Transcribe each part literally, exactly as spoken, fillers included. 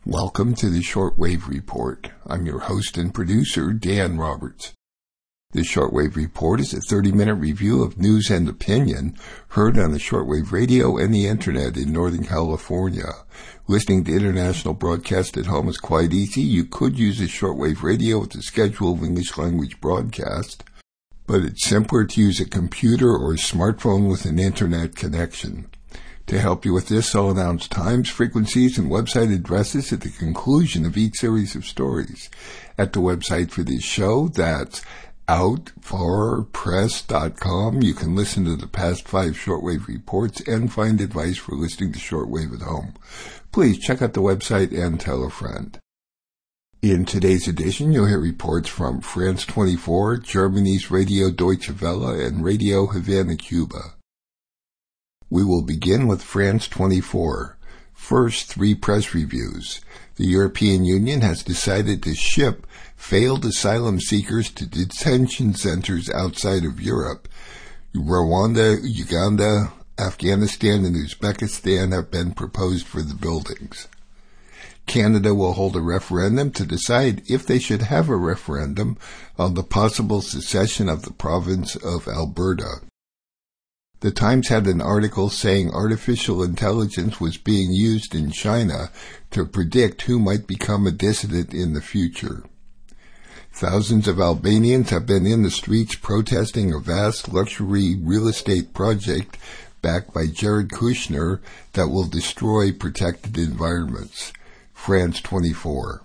Welcome to the Shortwave Report. I'm your host and producer, Dan Roberts. The Shortwave Report is a thirty-minute review of news and opinion heard on the shortwave radio and the internet in Northern California. Listening to international broadcast at home is quite easy. You could use a shortwave radio with a schedule of English language broadcast, but it's simpler to use a computer or a smartphone with an internet connection. To help you with this, I'll announce times, frequencies, and website addresses at the conclusion of each series of stories. At the website for this show, that's out for press dot com, you can listen to the past five shortwave reports and find advice for listening to shortwave at home. Please check out the website and tell a friend. In today's edition, you'll hear reports from France twenty-four, Germany's Radio Deutsche Welle, and Radio Havana, Cuba. We will begin with France twenty-four. First, three press reviews. The European Union has decided to ship failed asylum seekers to detention centers outside of Europe. Rwanda, Uganda, Afghanistan, and Uzbekistan have been proposed for the buildings. Canada will hold a referendum to decide if they should have a referendum on the possible secession of the province of Alberta. The Times had an article saying artificial intelligence was being used in China to predict who might become a dissident in the future. Thousands of Albanians have been in the streets protesting a vast luxury real estate project backed by Jared Kushner that will destroy protected environments. France twenty-four.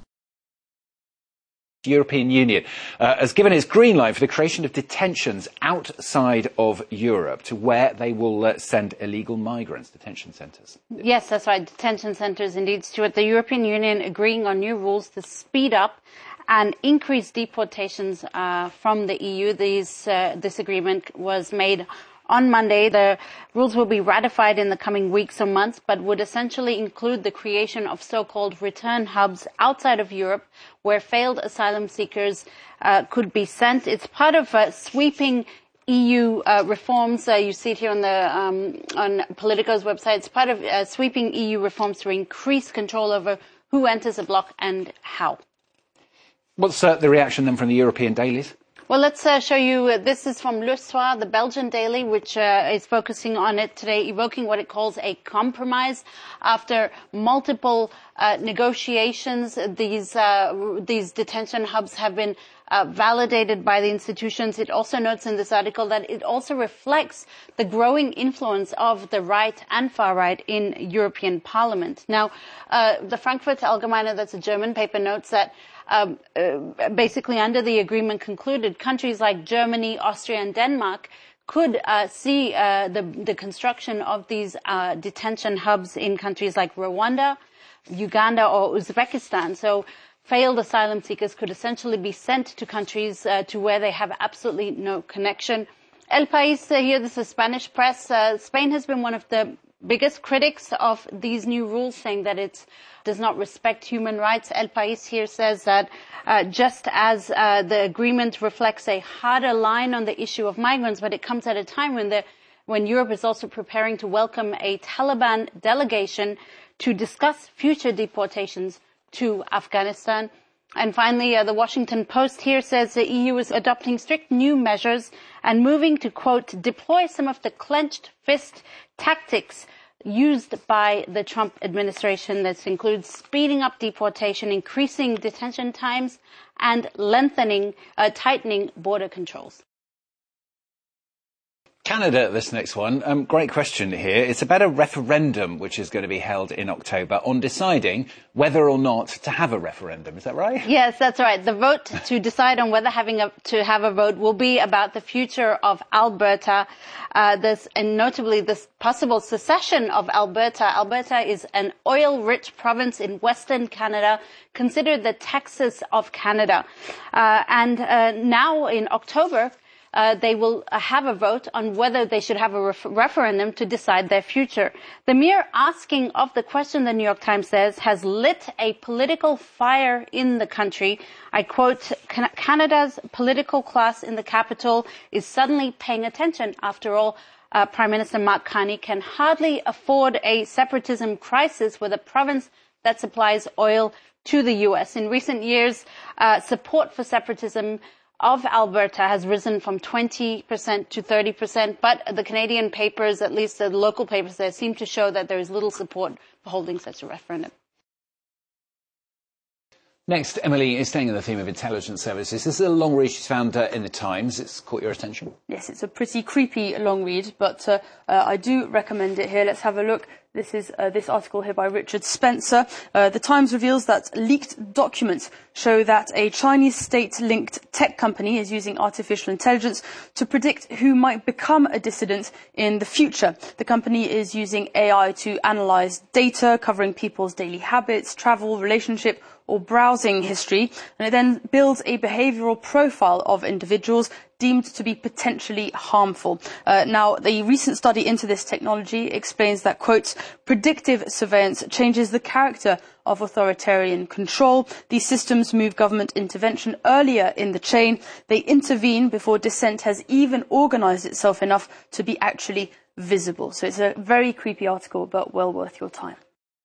The European Union uh, has given its green light for the creation of detentions outside of Europe to where they will uh, send illegal migrants, detention centres. Yes, that's right, detention centres indeed, Stuart. The European Union agreeing on new rules to speed up and increase deportations uh, from the E U. These, uh, this agreement was made on Monday. The rules will be ratified in the coming weeks or months, but would essentially include the creation of so-called return hubs outside of Europe where failed asylum seekers uh, could be sent. It's part of uh, sweeping E U uh, reforms. Uh, you see it here on the um, on Politico's website. It's part of uh, sweeping E U reforms to increase control over who enters a bloc and how. What's uh, the reaction then from the European dailies? Well, let's uh, show you, uh, this is from Le Soir, the Belgian daily, which uh, is focusing on it today, evoking what it calls a compromise. After multiple uh, negotiations, these uh, these detention hubs have been uh, validated by the institutions. It also notes in this article that it also reflects the growing influence of the right and far right in European Parliament. Now, uh, the Frankfurter Allgemeine, that's a German paper, notes that Um, uh, basically under the agreement concluded, countries like Germany, Austria and Denmark could uh, see uh, the, the construction of these uh, detention hubs in countries like Rwanda, Uganda or Uzbekistan. So failed asylum seekers could essentially be sent to countries uh, to where they have absolutely no connection. El País, uh, here this is Spanish press, uh, Spain has been one of the biggest critics of these new rules, saying that it does not respect human rights. El País here says that uh, just as uh, the agreement reflects a harder line on the issue of migrants, but it comes at a time when the when Europe is also preparing to welcome a Taliban delegation to discuss future deportations to Afghanistan. And finally, uh, the Washington Post here says the E U is adopting strict new measures and moving to, quote, deploy some of the clenched fist tactics used by the Trump administration. This includes speeding up deportation, increasing detention times, and lengthening, uh, tightening border controls. Canada, this next one. Um, great question here. It's about a referendum which is going to be held in October on deciding whether or not to have a referendum. Is that right? Yes, that's right. The vote to decide on whether having a, to have a vote will be about the future of Alberta. Uh, this, and notably this possible secession of Alberta. Alberta is an oil-rich province in Western Canada, considered the Texas of Canada. Uh, and uh, now in October, Uh, they will uh, have a vote on whether they should have a ref- referendum to decide their future. The mere asking of the question, the New York Times says, has lit a political fire in the country. I quote, Canada's political class in the capital is suddenly paying attention. After all, uh, Prime Minister Mark Carney can hardly afford a separatism crisis with a province that supplies oil to the U S. In recent years, uh, support for separatism of Alberta has risen from twenty percent to thirty percent, but the Canadian papers, at least the local papers there, seem to show that there is little support for holding such a referendum. Next, Emily is staying on the theme of intelligence services. This is a long read she's found uh, in the Times. It's caught your attention? Yes, it's a pretty creepy long read, but uh, uh, I do recommend it here. Let's have a look. This is uh, this article here by Richard Spencer. Uh, the Times reveals that leaked documents show that a Chinese state-linked tech company is using artificial intelligence to predict who might become a dissident in the future. The company is using A I to analyze data covering people's daily habits, travel, relationship, or browsing history, and it then builds a behavioural profile of individuals deemed to be potentially harmful. Uh, now, the recent study into this technology explains that, quote, predictive surveillance changes the character of authoritarian control. These systems move government intervention earlier in the chain. They intervene before dissent has even organised itself enough to be actually visible. So it's a very creepy article, but well worth your time.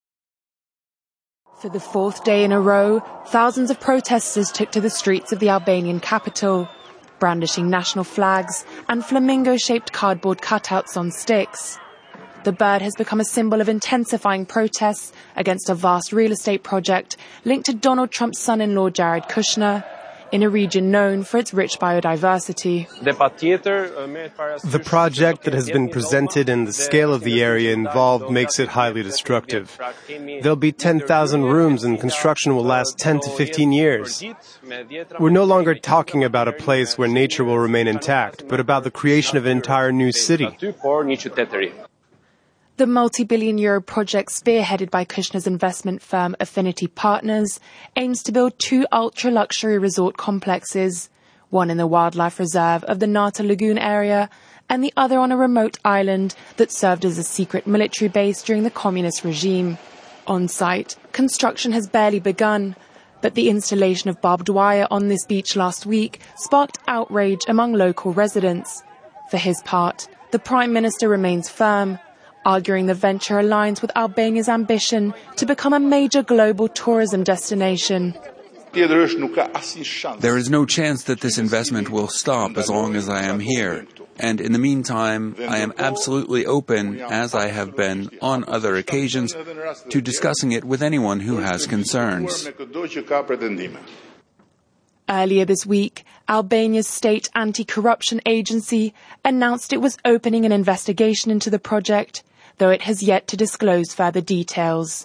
For the fourth day in a row, thousands of protesters took to the streets of the Albanian capital, brandishing national flags and flamingo-shaped cardboard cutouts on sticks. The bird has become a symbol of intensifying protests against a vast real estate project linked to Donald Trump's son-in-law Jared Kushner, in a region known for its rich biodiversity. The project that has been presented and the scale of the area involved makes it highly destructive. There'll be ten thousand rooms and construction will last ten to fifteen years. We're no longer talking about a place where nature will remain intact, but about the creation of an entire new city. The multi-billion euro project, spearheaded by Kushner's investment firm Affinity Partners, aims to build two ultra-luxury resort complexes, one in the wildlife reserve of the Nata Lagoon area and the other on a remote island that served as a secret military base during the communist regime. On site, construction has barely begun, but the installation of barbed wire on this beach last week sparked outrage among local residents. For his part, the Prime Minister remains firm, arguing the venture aligns with Albania's ambition to become a major global tourism destination. There is no chance that this investment will stop as long as I am here. And in the meantime, I am absolutely open, as I have been on other occasions, to discussing it with anyone who has concerns. Earlier this week, Albania's state anti-corruption agency announced it was opening an investigation into the project, though it has yet to disclose further details.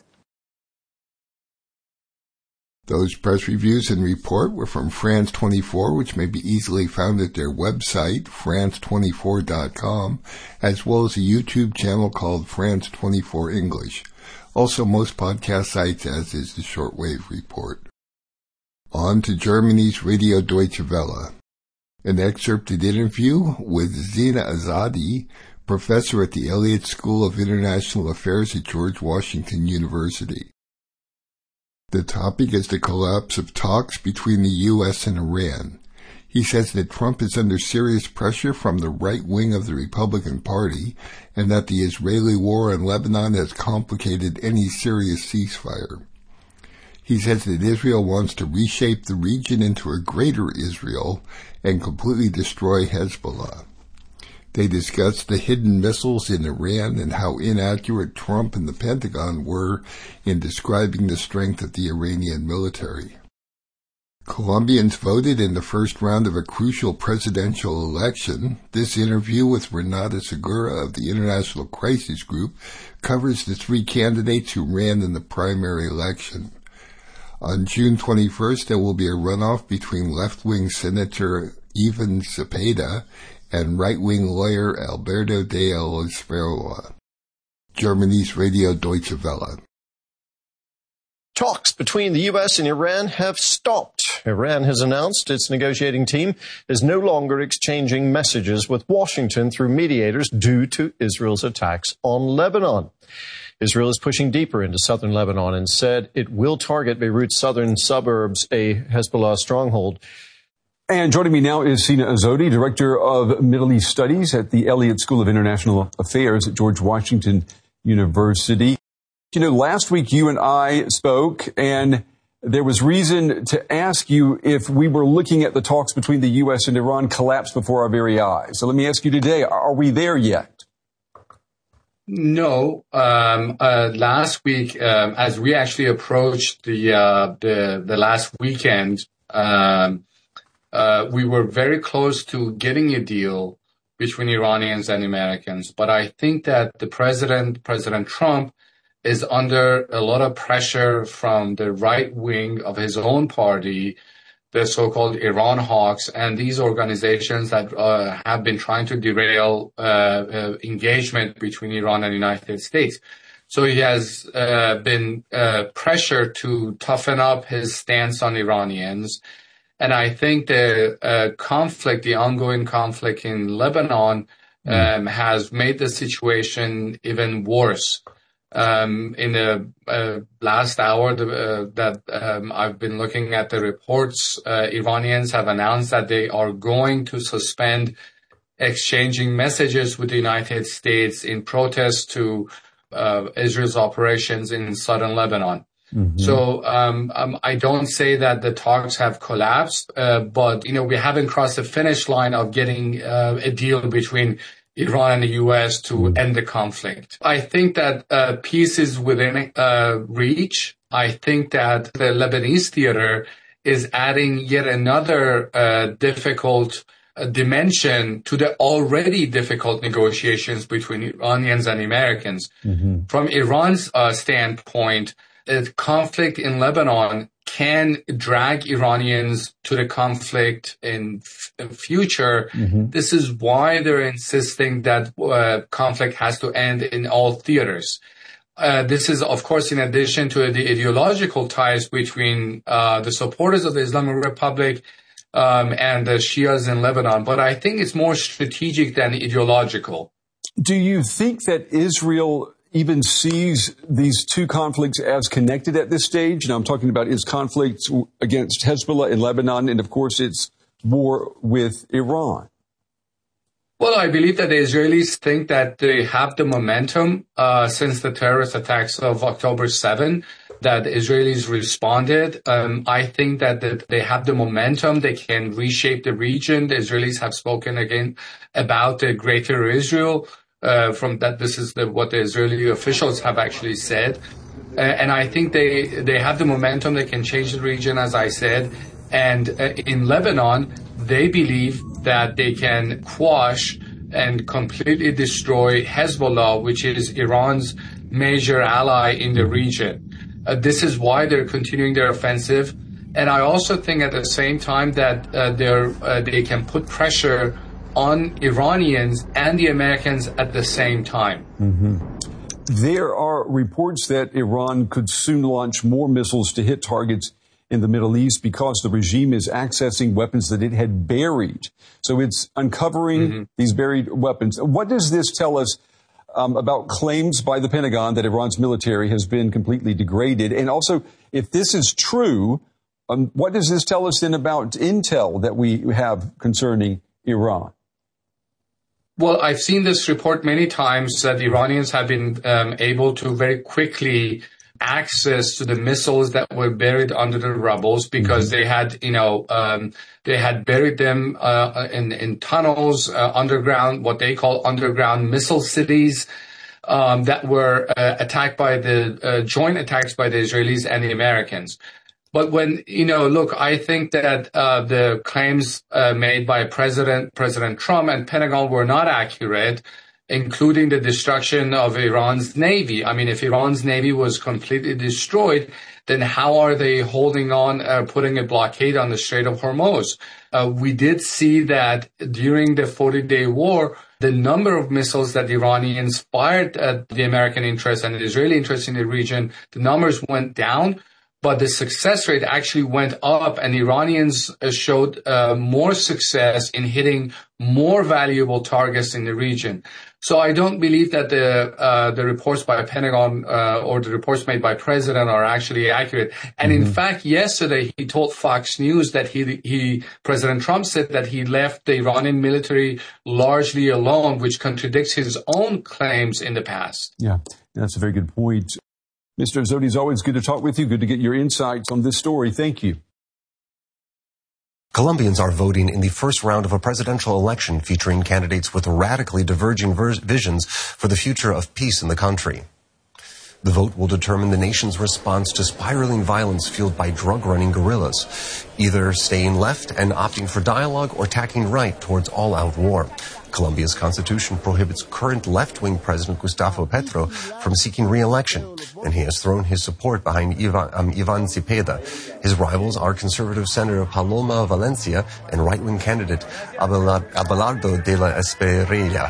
Those press reviews and report were from France twenty-four, which may be easily found at their website, france twenty-four dot com, as well as a YouTube channel called France twenty-four English. Also, most podcast sites, as is the Shortwave Report. On to Germany's Radio Deutsche Welle. An excerpted interview with Zina Azadi, professor at the Elliott School of International Affairs at George Washington University. The topic is the collapse of talks between the U S and Iran. He says that Trump is under serious pressure from the right wing of the Republican Party and that the Israeli war in Lebanon has complicated any serious ceasefire. He says that Israel wants to reshape the region into a greater Israel and completely destroy Hezbollah. They discussed the hidden missiles in Iran and how inaccurate Trump and the Pentagon were in describing the strength of the Iranian military. Colombians voted in the first round of a crucial presidential election. This interview with Renata Segura of the International Crisis Group covers the three candidates who ran in the primary election. On June twenty-first, there will be a runoff between left-wing Senator Ivan Cepeda and right-wing lawyer Alberto de Oliveira. Germany's Radio Deutsche Welle. Talks between the U S and Iran have stopped. Iran has announced its negotiating team is no longer exchanging messages with Washington through mediators due to Israel's attacks on Lebanon. Israel is pushing deeper into southern Lebanon and said it will target Beirut's southern suburbs, a Hezbollah stronghold. And joining me now is Zina Azadi, Director of Middle East Studies at the Elliott School of International Affairs at George Washington University. You know, last week you and I spoke, and there was reason to ask you if we were looking at the talks between the U S and Iran collapse before our very eyes. So let me ask you today, are we there yet? No. Um, uh, last week, um, as we actually approached the uh, the, the last weekend, um, uh, we were very close to getting a deal between Iranians and Americans. But I think that the president, President Trump, is under a lot of pressure from the right wing of his own party, the so-called Iran hawks, and these organizations that uh, have been trying to derail uh, uh, engagement between Iran and the United States. So he has uh, been uh, pressured to toughen up his stance on Iranians. And I think the uh, conflict, the ongoing conflict in Lebanon, um, has made the situation even worse. Um, in the uh, last hour the, uh, that um, I've been looking at the reports, uh, Iranians have announced that they are going to suspend exchanging messages with the United States in protest to uh, Israel's operations in southern Lebanon. Mm-hmm. So um, um, I don't say that the talks have collapsed, uh, but, you know, we haven't crossed the finish line of getting uh, a deal between Iran and the U S to end the conflict. I think that uh, peace is within uh, reach. I think that the Lebanese theater is adding yet another uh, difficult uh, dimension to the already difficult negotiations between Iranians and Americans. Mm-hmm. From Iran's uh, standpoint, the conflict in Lebanon can drag Iranians to the conflict in f- future. Mm-hmm. This is why they're insisting that uh, conflict has to end in all theaters. Uh, this is, of course, in addition to the ideological ties between uh, the supporters of the Islamic Republic um, and the Shias in Lebanon. But I think it's more strategic than ideological. Do you think that Israel even sees these two conflicts as connected at this stage? Now, I'm talking about its conflicts against Hezbollah in Lebanon and, of course, its war with Iran. Well, I believe that the Israelis think that they have the momentum uh, since the terrorist attacks of October seventh, that the Israelis responded. Um, I think that, that they have the momentum. They can reshape the region. The Israelis have spoken again about the greater Israel. Uh, from that, this is the, what the Israeli officials have actually said. Uh, and I think they, they have the momentum. They can change the region, as I said. And uh, in Lebanon, they believe that they can quash and completely destroy Hezbollah, which is Iran's major ally in the region. Uh, this is why they're continuing their offensive. And I also think at the same time that uh, they're, uh, they can put pressure on Iranians and the Americans at the same time. Mm-hmm. There are reports that Iran could soon launch more missiles to hit targets in the Middle East because the regime is accessing weapons that it had buried. So it's uncovering mm-hmm. these buried weapons. What does this tell us um, about claims by the Pentagon that Iran's military has been completely degraded? And also, if this is true, um, what does this tell us then about intel that we have concerning Iran? Well, I've seen this report many times that the Iranians have been um, able to very quickly access to the missiles that were buried under the rubble because mm-hmm. they had, you know, um, they had buried them uh, in, in tunnels uh, underground, what they call underground missile cities um, that were uh, attacked by the uh, joint attacks by the Israelis and the Americans. But when, you know, look, I think that uh, the claims uh, made by President President Trump and Pentagon were not accurate, including the destruction of Iran's Navy. I mean, if Iran's Navy was completely destroyed, then how are they holding on, uh, putting a blockade on the Strait of Hormuz? Uh, we did see that during the forty-day war, the number of missiles that the Iranians fired at the American interests and the Israeli interests in the region, the numbers went down. But the success rate actually went up, and Iranians showed uh, more success in hitting more valuable targets in the region. So I don't believe that the uh, the reports by Pentagon uh, or the reports made by President are actually accurate. And mm-hmm. in fact, yesterday he told Fox News that he he President Trump said that he left the Iranian military largely alone, which contradicts his own claims in the past. Yeah, that's a very good point. Mister Azzotti, it's always good to talk with you. Good to get your insights on this story. Thank you. Colombians are voting in the first round of a presidential election featuring candidates with radically diverging ver- visions for the future of peace in the country. The vote will determine the nation's response to spiraling violence fueled by drug-running guerrillas, either staying left and opting for dialogue or tacking right towards all-out war. Colombia's constitution prohibits current left-wing President Gustavo Petro from seeking re-election, and he has thrown his support behind Ivan, um, Ivan Cepeda. His rivals are conservative Senator Paloma Valencia and right-wing candidate Abelardo de la Espriella.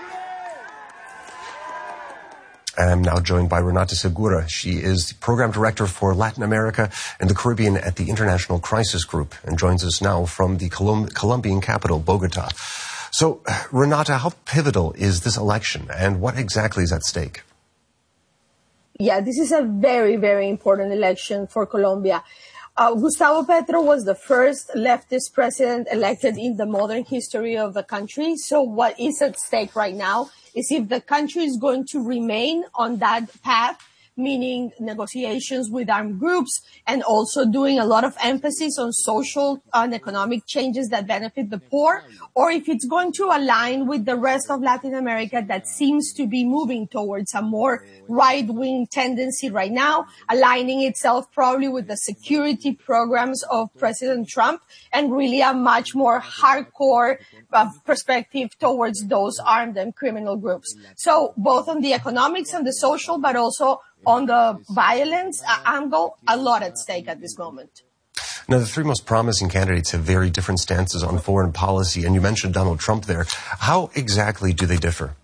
I'm now joined by Renata Segura. She is the Program Director for Latin America and the Caribbean at the International Crisis Group and joins us now from the Colom- Colombian capital, Bogota. So, Renata, how pivotal is this election and what exactly is at stake? Yeah, this is a very, very important election for Colombia. Uh, Gustavo Petro was the first leftist president elected in the modern history of the country. So what is at stake right now is if the country is going to remain on that path, meaning negotiations with armed groups and also doing a lot of emphasis on social and economic changes that benefit the poor, or if it's going to align with the rest of Latin America that seems to be moving towards a more right-wing tendency right now, aligning itself probably with the security programs of President Trump and really a much more hardcore uh, perspective towards those armed and criminal groups. So both on the economics and the social, but also on the violence angle, a lot at stake at this moment. Now, the three most promising candidates have very different stances on foreign policy, and you mentioned Donald Trump there. How exactly do they differ?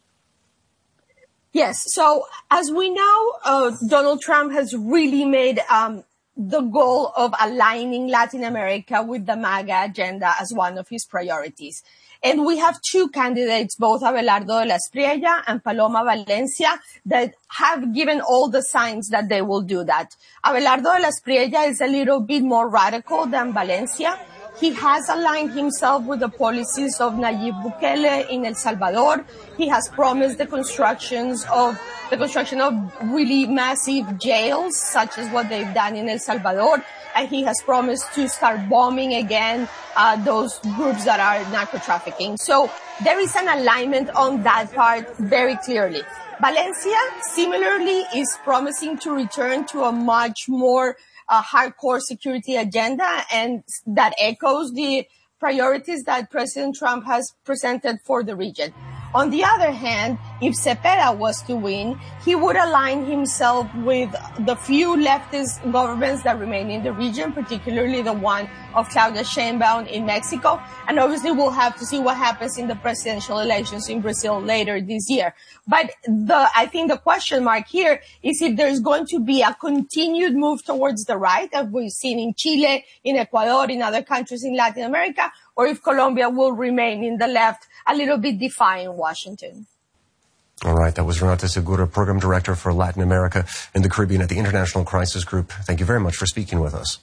Yes. So, as we know, uh, Donald Trump has really made um, the goal of aligning Latin America with the MAGA agenda as one of his priorities. And we have two candidates, both Abelardo de la Espriella and Paloma Valencia, that have given all the signs that they will do that. Abelardo de la Espriella is a little bit more radical than Valencia. He has aligned himself with the policies of Nayib Bukele in El Salvador. He has promised the constructions of the construction of really massive jails, such as what they've done in El Salvador. And he has promised to start bombing again uh, those groups that are narco-trafficking. So there is an alignment on that part very clearly. Valencia, similarly, is promising to return to a much more uh, hardcore security agenda, and that echoes the priorities that President Trump has presented for the region. On the other hand, if Cepeda was to win, he would align himself with the few leftist governments that remain in the region, particularly the one of Claudia Sheinbaum in Mexico. And obviously we'll have to see what happens in the presidential elections in Brazil later this year. But the, I think the question mark here is if there's going to be a continued move towards the right, as we've seen in Chile, in Ecuador, in other countries in Latin America, or if Colombia will remain in the left, a little bit defying Washington. All right, that was Renata Segura, Program Director for Latin America and the Caribbean at the International Crisis Group. Thank you very much for speaking with us.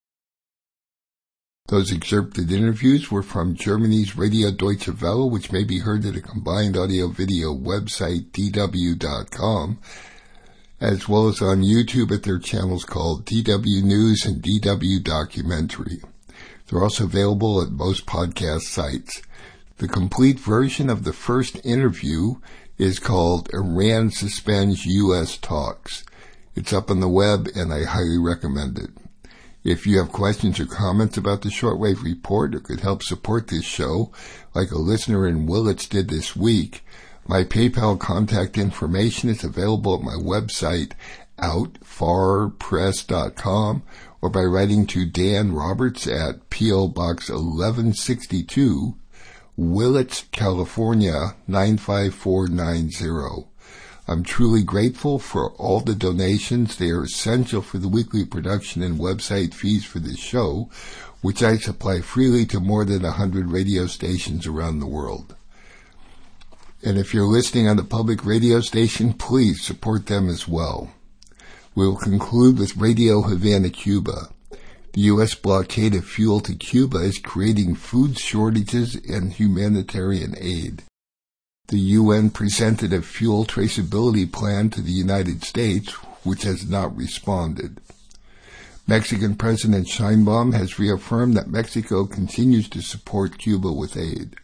Those excerpted interviews were from Germany's Radio Deutsche Welle, which may be heard at a combined audio-video website, d w dot com, as well as on YouTube at their channels called D W News and D W Documentary. They're also available at most podcast sites. The complete version of the first interview is called Iran Suspends U S Talks. It's up on the web, and I highly recommend it. If you have questions or comments about the Shortwave Report or could help support this show, like a listener in Willits did this week, my PayPal contact information is available at my website, out far press dot com, or by writing to Dan Roberts at P O Box eleven sixty-two, Willits, California, nine five four nine zero. I'm truly grateful for all the donations. They are essential for the weekly production and website fees for this show, which I supply freely to more than one hundred radio stations around the world. And if you're listening on the public radio station, please support them as well. We will conclude with Radio Havana, Cuba. The U S blockade of fuel to Cuba is creating food shortages and humanitarian aid. The U N presented a fuel traceability plan to the United States, which has not responded. Mexican President Sheinbaum has reaffirmed that Mexico continues to support Cuba with aid.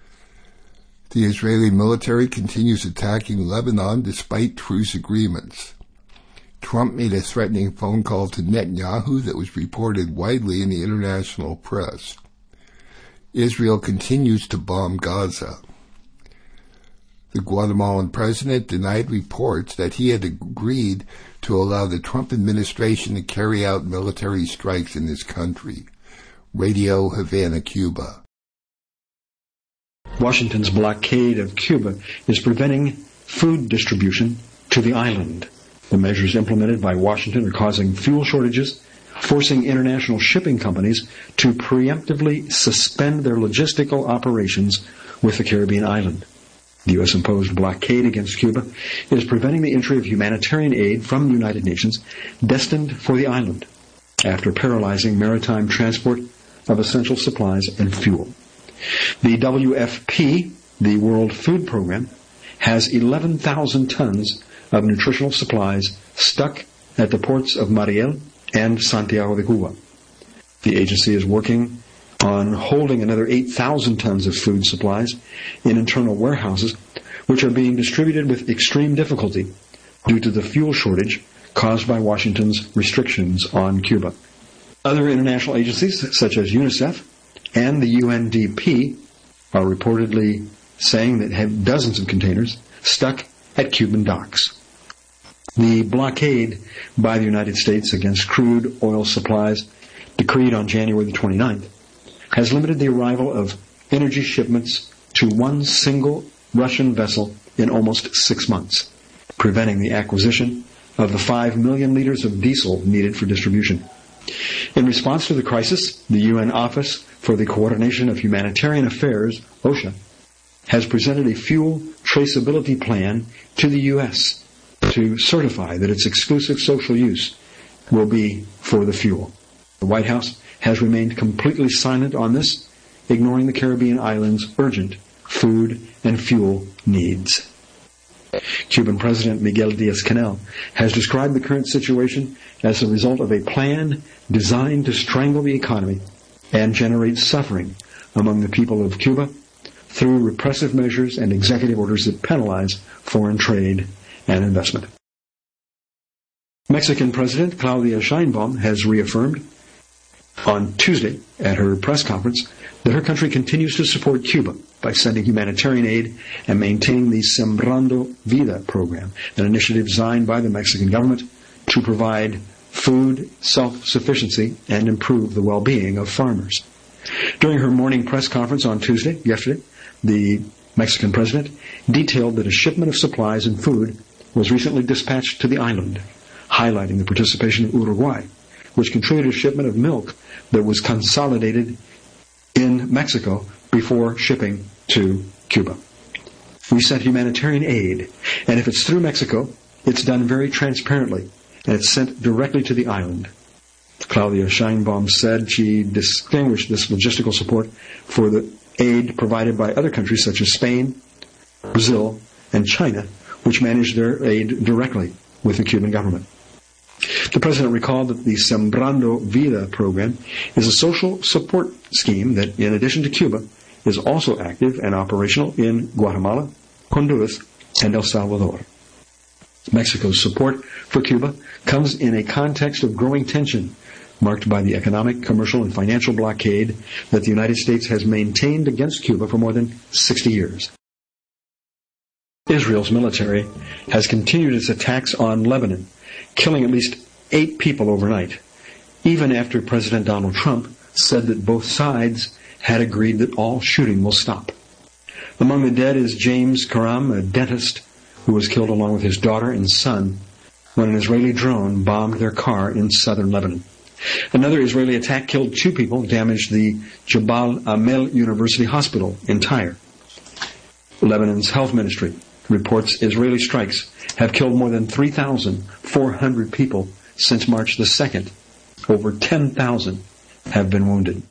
The Israeli military continues attacking Lebanon despite truce agreements. Trump made a threatening phone call to Netanyahu that was reported widely in the international press. Israel continues to bomb Gaza. The Guatemalan president denied reports that he had agreed to allow the Trump administration to carry out military strikes in his country. Radio Havana, Cuba. Washington's blockade of Cuba is preventing food distribution to the island. The measures implemented by Washington are causing fuel shortages, forcing international shipping companies to preemptively suspend their logistical operations with the Caribbean island. The U S imposed blockade against Cuba is preventing the entry of humanitarian aid from the United Nations destined for the island, after paralyzing maritime transport of essential supplies and fuel. The W F P, the World Food Program, has eleven thousand tons of nutritional supplies stuck at the ports of Mariel and Santiago de Cuba. The agency is working on holding another eight thousand tons of food supplies in internal warehouses, which are being distributed with extreme difficulty due to the fuel shortage caused by Washington's restrictions on Cuba. Other international agencies, such as UNICEF and the U N D P, are reportedly saying that have dozens of containers stuck at Cuban docks. The blockade by the United States against crude oil supplies, decreed on January the twenty-ninth, has limited the arrival of energy shipments to one single Russian vessel in almost six months, preventing the acquisition of the five million liters of diesel needed for distribution. In response to the crisis, the U N Office for the Coordination of Humanitarian Affairs, OSHA, has presented a fuel traceability plan to the U S to certify that its exclusive social use will be for the fuel. The White House has remained completely silent on this, ignoring the Caribbean islands' urgent food and fuel needs. Cuban President Miguel Díaz-Canel has described the current situation as the result of a plan designed to strangle the economy and generate suffering among the people of Cuba through repressive measures and executive orders that penalize foreign trade and investment. Mexican President Claudia Sheinbaum has reaffirmed on Tuesday at her press conference that her country continues to support Cuba by sending humanitarian aid and maintaining the Sembrando Vida program, an initiative designed by the Mexican government to provide food self-sufficiency and improve the well-being of farmers. During her morning press conference on Tuesday, yesterday, the Mexican president detailed that a shipment of supplies and food was recently dispatched to the island, highlighting the participation of Uruguay, which contributed a shipment of milk that was consolidated in Mexico before shipping to Cuba. We sent humanitarian aid, and if it's through Mexico, it's done very transparently, and it's sent directly to the island. Claudia Sheinbaum said she distinguished this logistical support for the aid provided by other countries such as Spain, Brazil, and China, which manage their aid directly with the Cuban government. The president recalled that the Sembrando Vida program is a social support scheme that, in addition to Cuba, is also active and operational in Guatemala, Honduras, and El Salvador. Mexico's support for Cuba comes in a context of growing tension, marked by the economic, commercial, and financial blockade that the United States has maintained against Cuba for more than sixty years. Israel's military has continued its attacks on Lebanon, killing at least eight people overnight, even after President Donald Trump said that both sides had agreed that all shooting will stop. Among the dead is James Karam, a dentist who was killed along with his daughter and son when an Israeli drone bombed their car in southern Lebanon. Another Israeli attack killed two people, damaged the Jabal Amel University Hospital in Tyre. Lebanon's health ministry reports Israeli strikes have killed more than three thousand four hundred people since March the second. Over ten thousand have been wounded.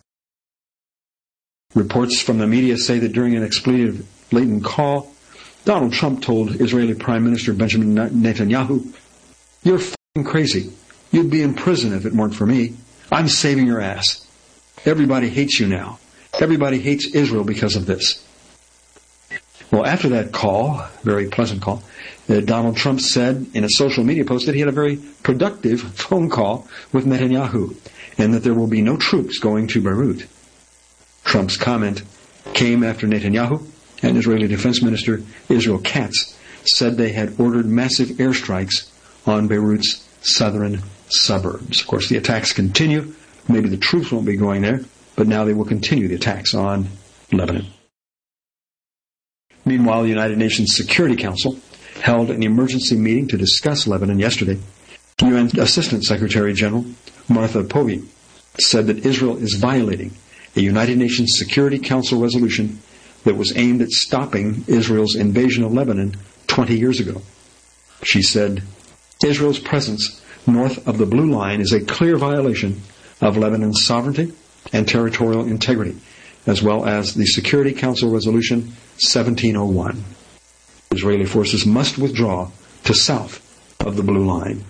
Reports from the media say that during an expletive-laden call, Donald Trump told Israeli Prime Minister Benjamin Netanyahu, "You're crazy. You'd be in prison if it weren't for me. I'm saving your ass. Everybody hates you now. Everybody hates Israel because of this. Well, after that call, very pleasant call, uh, Donald Trump said in a social media post that he had a very productive phone call with Netanyahu and that there will be no troops going to Beirut. Trump's comment came after Netanyahu and Israeli Defense Minister Israel Katz said they had ordered massive airstrikes on Beirut's southern suburbs. Of course, the attacks continue. Maybe the troops won't be going there, but now they will continue the attacks on Lebanon. Meanwhile, the United Nations Security Council held an emergency meeting to discuss Lebanon yesterday. U N Assistant Secretary General Martha Povey said that Israel is violating a United Nations Security Council resolution that was aimed at stopping Israel's invasion of Lebanon twenty years ago. She said, Israel's presence north of the Blue Line is a clear violation of Lebanon's sovereignty and territorial integrity, as well as the Security Council Resolution seventeen oh one. Israeli forces must withdraw to south of the Blue Line.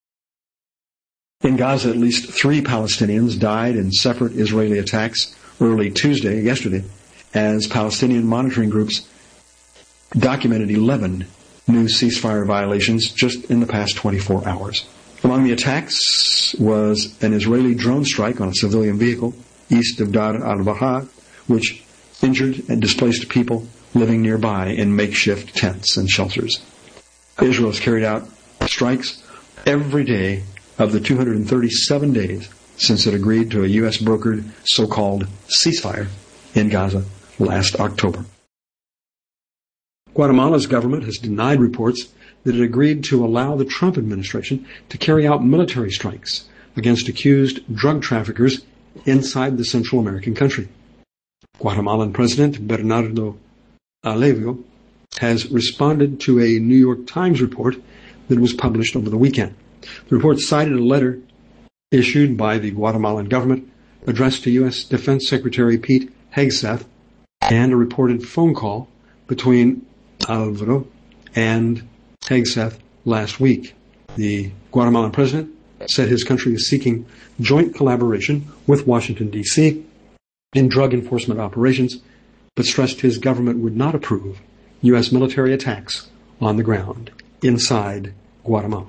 In Gaza, at least three Palestinians died in separate Israeli attacks early Tuesday, yesterday, as Palestinian monitoring groups documented eleven new ceasefire violations just in the past twenty-four hours. Among the attacks was an Israeli drone strike on a civilian vehicle east of Dar al-Baha, which injured and displaced people living nearby in makeshift tents and shelters. Israel has carried out strikes every day of the two hundred thirty-seven days since it agreed to a U S brokered so-called ceasefire in Gaza last October. Guatemala's government has denied reports that it agreed to allow the Trump administration to carry out military strikes against accused drug traffickers inside the Central American country. Guatemalan President Bernardo Alevio has responded to a New York Times report that was published over the weekend. The report cited a letter issued by the Guatemalan government addressed to U S Defense Secretary Pete Hegseth and a reported phone call between Alvaro and Hegseth last week. The Guatemalan president said his country is seeking joint collaboration with Washington, D C in drug enforcement operations, but stressed his government would not approve U S military attacks on the ground inside Guatemala.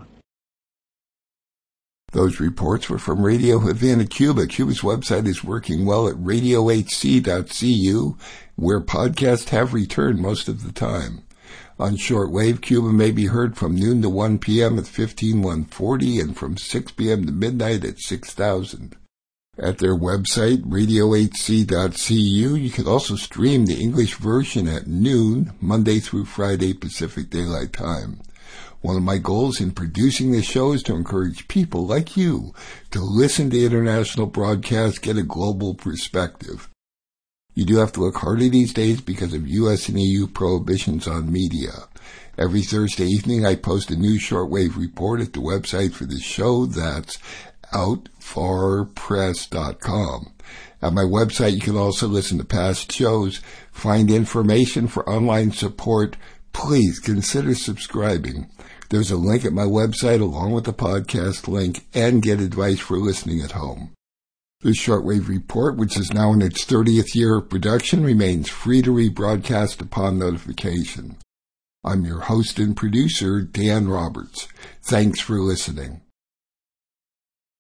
Those reports were from Radio Havana, Cuba. Cuba's website is working well at radio h c dot c u, where podcasts have returned most of the time. On shortwave, Cuba may be heard from noon to one p.m. at fifteen one forty and from six p.m. to midnight at six thousand. At their website, radio h c dot c u, you can also stream the English version at noon, Monday through Friday Pacific Daylight Time. One of my goals in producing this show is to encourage people like you to listen to international broadcasts, get a global perspective. You do have to look harder these days because of U S and E U prohibitions on media. Every Thursday evening I post a new shortwave report at the website for this show. That's out far press dot com. At my website you can also listen to past shows, find information for online support. Please consider subscribing. There's a link at my website along with the podcast link, and get advice for listening at home. The Shortwave Report, which is now in its thirtieth year of production, remains free to rebroadcast upon notification. I'm your host and producer, Dan Roberts. Thanks for listening.